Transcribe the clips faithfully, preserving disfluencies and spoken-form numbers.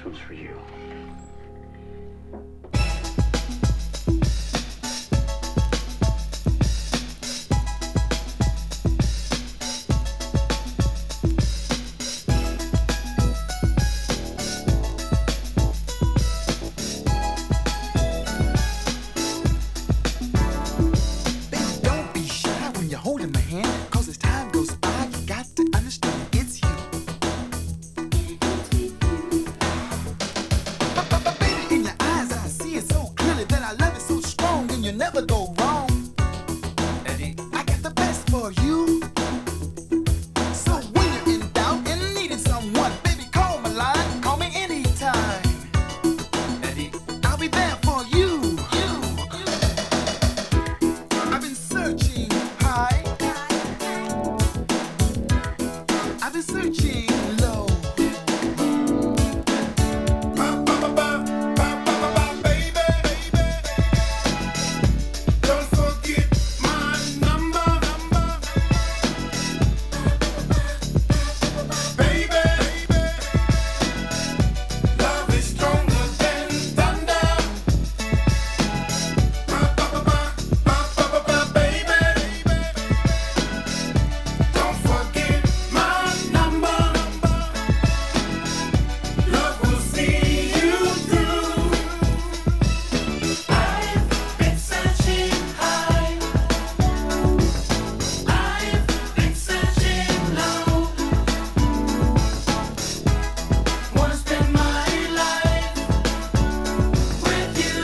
This one's for you. Holding my hand, cause as time goes by, you got to understand it's you. But, but, but baby, in your eyes, I see it so clearly that I love it so strong, and you never go wrong. Eddie, I got the best for you. So when you're in doubt and needing someone, baby, call my line, call me anytime. Eddie, I'll be there for you. You. I've been searching high. I've been searching low. Ba, ba, ba, ba, ba, ba, ba, ba, baby, baby. Don't forget my number, number. Baby, baby. Love is stronger than thunder. Ba, ba, ba, ba, ba, ba, ba, ba, baby, baby. Don't forget my number. Love will see you through. I've been searching high. I've been searching low. Wanna spend my life with you.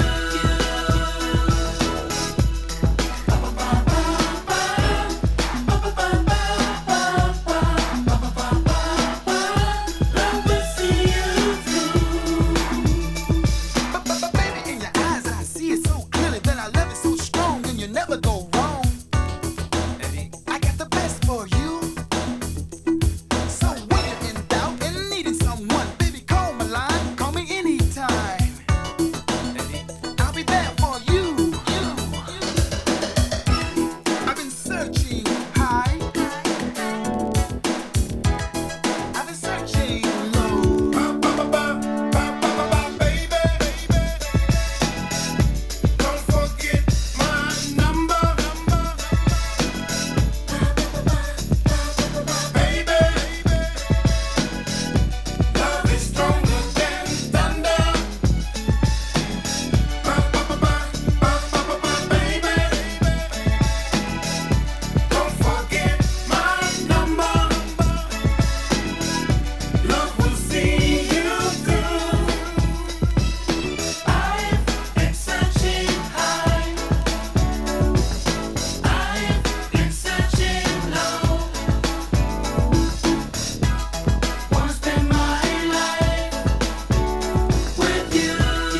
Ba ba ba ba ba. Ba ba ba ba ba ba. Ba ba ba ba ba. Love will see you through. But, but, but baby, in your eyes, I see it so clearly that I love it so strong, and you never go wrong. Eddie, I got the best for you. So when you're in doubt and needing someone, baby, call my line, call me anytime. Eddie, I'll be there for you. You. I've been searching high. I've been searching low. Ba ba ba ba ba ba ba ba, baby, baby. Don't forget my number, number. Baby, baby. Love is stronger than thunder. Ba ba ba ba ba ba ba ba, baby, baby. Don't forget my number. Love will see you through. I've been searching high. I've been searching low. Wanna spend my life with you.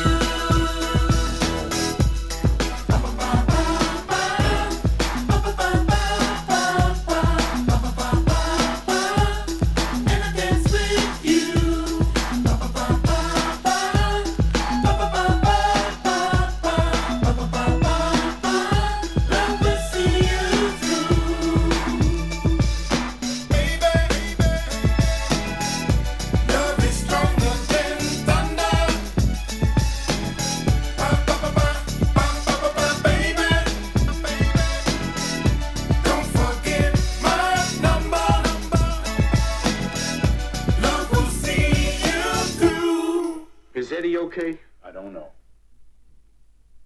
Ba ba ba ba ba. Ba ba ba ba ba ba. Ba ba ba ba ba. And I dance with you. Ba ba ba ba ba. Ba ba ba ba ba ba. Ba ba ba ba ba. Love will see you through. Baby, baby. Love is stronger than thunder. Ba ba ba ba ba ba ba ba, baby, baby. Don't forget my number. Love will see you through. Is Eddie okay? I don't know.